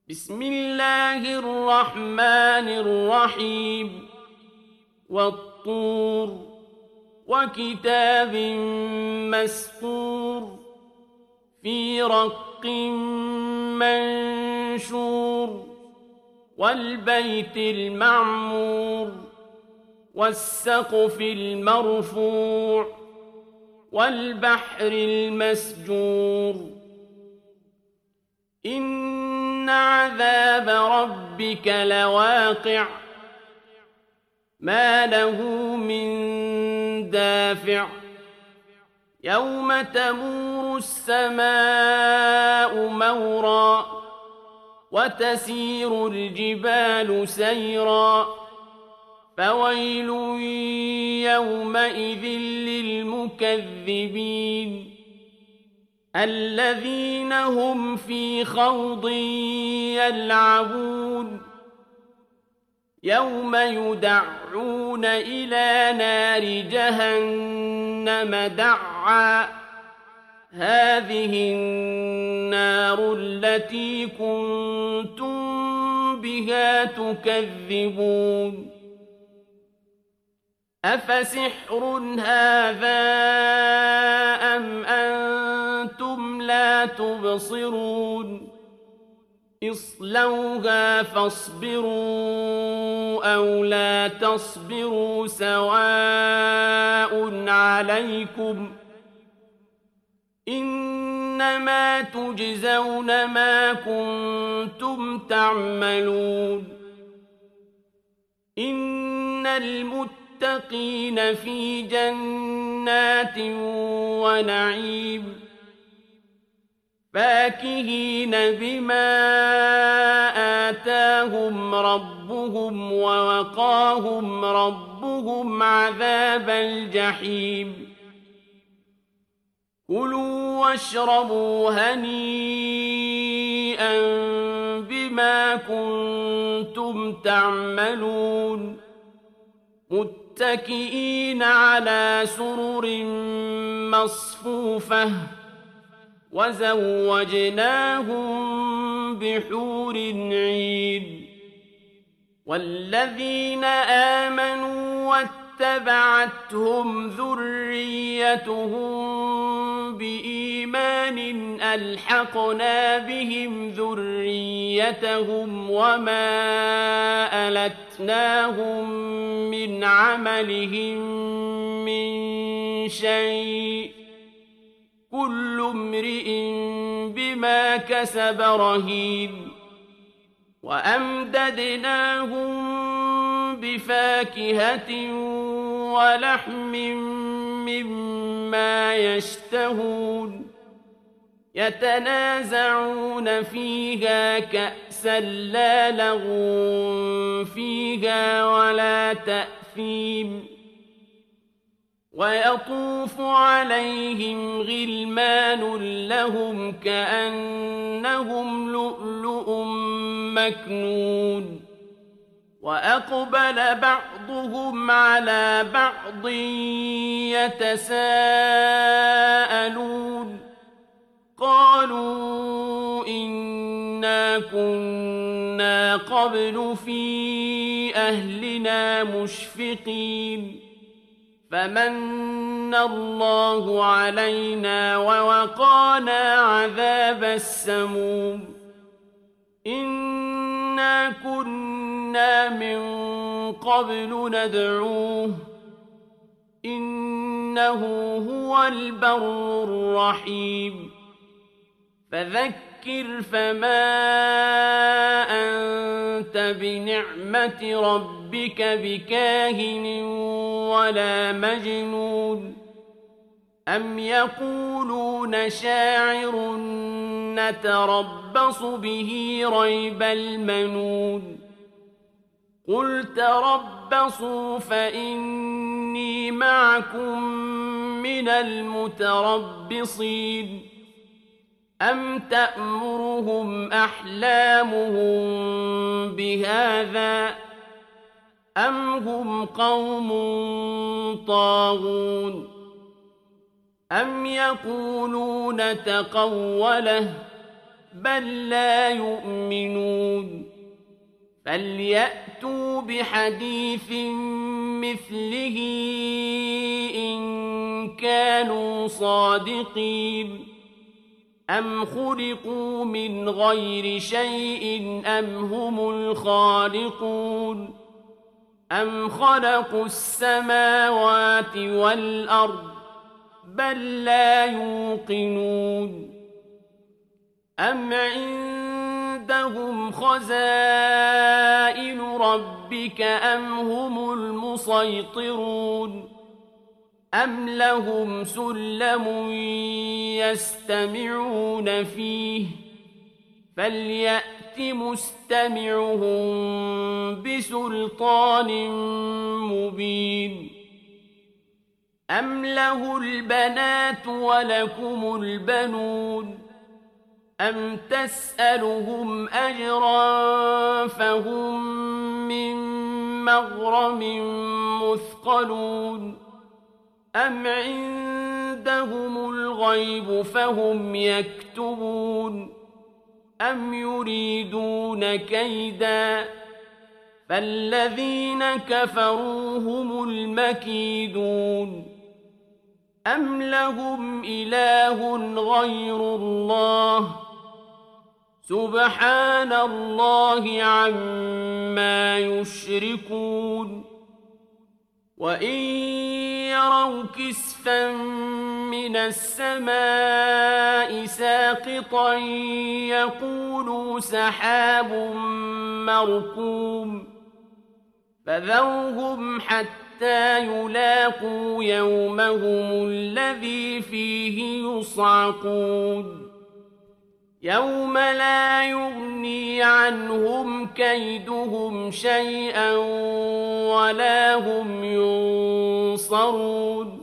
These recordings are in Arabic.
بسم الله الرحمن الرحيم والطور وكتاب مسطور في رق منشور والبيت المعمور والسقف المرفوع والبحر المسجور إن عذاب ربك لواقع ما له من دافع يوم تمور السماء مورا وتسير الجبال سيرا فويل يومئذ للمكذبين الذين هم في خوض يلعبون يوم يدعون إلى نار جهنم دعا هذه النار التي كنتم بها تكذبون أفسحر هذا أم أنتم لا تبصرون اصلوها فاصبروا أو لا تصبروا سواء عليكم إنما تجزون ما كنتم تعملون إن المتقين في جنات ونعيم فاكهين بما آتاهم ربهم ووقاهم ربهم عذاب الجحيم كلوا واشربوا هنيئا بما كنتم تعملون متكئين على سرر مصفوفة وزوجناهم بحور عين والذين آمنوا واتبعتهم ذريتهم بإيمان ألحقنا بهم ذريتهم وما ألتناهم من عملهم من شيء كل امرئ بما كسب رهين وأمددناهم بفاكهة ولحم مما يشتهون يتنازعون فيها كأسا لا لغو فيها ولا تأثيم ويطوف عليهم غلمان لهم كأنهم لؤلؤ مكنون وأقبل بعضهم على بعض يتساءلون قالوا إنا كنا قبل في أهلنا مشفقين فمن الله علينا ووقانا عذاب السموم إنا كنا من قبل ندعوه إنه هو البر الرحيم فذكر فما أنت بنعمة ربك بكاهن ولا مجنون أم يقولون شاعر نتربص به ريب المنون قل تربصوا فإني معكم من المتربصين أم تأمرهم أحلامهم بهذا أم هم قوم طاغون أم يقولون تقوله بل لا يؤمنون فليأتوا بحديث مثله إن كانوا صادقين أم خلقوا من غير شيء أم هم الخالقون أم خلقوا السماوات والأرض بل لا يوقنون أم عندهم خزائن ربك أم هم المسيطرون أم لهم سلم يستمعون فيه فليأت مستمعهم بسلطان مبين أم له البنات ولكم البنون أم تسألهم أجرا فهم من مغرم مثقلون أم عندهم الغيب فهم يكتبون أم يريدون كيدا فالذين كفروا هم المكيدون أم لهم إله غير الله سبحان الله عما يشركون وإن يروا كسفا من السماء ساقطا يقولوا سحاب مركوم فذرهم حتى يلاقوا يومهم الذي فيه يصعقون يوم لا يغني عنهم كيدهم شيئا ولا هم ينصرون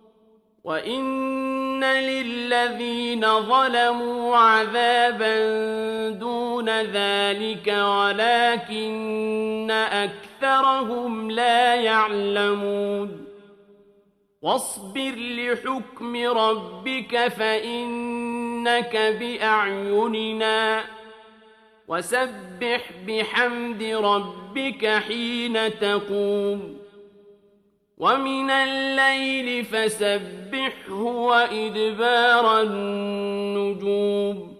وإن للذين ظلموا عذابا دون ذلك ولكن أكثرهم لا يعلمون واصبر لحكم ربك فإنك بأعيننا وسبح بحمد ربك حين تقوم ومن الليل فسبحه وإدبار النجوم